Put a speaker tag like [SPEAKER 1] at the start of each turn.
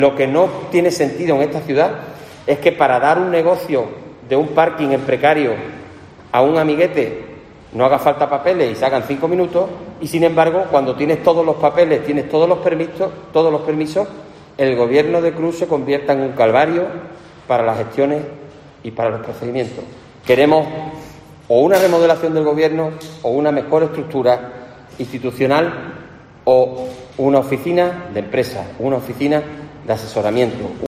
[SPEAKER 1] Lo que no tiene sentido en esta ciudad es que para dar un negocio de un parking en precario a un amiguete no haga falta papeles y se hagan 5 minutos, y sin embargo, cuando tienes todos los papeles, tienes todos los permisos, el gobierno de Cruz se convierta en un calvario para las gestiones y para los procedimientos. Queremos o una remodelación del gobierno o una mejor estructura institucional o una oficina de empresa, una oficina de asesoramiento.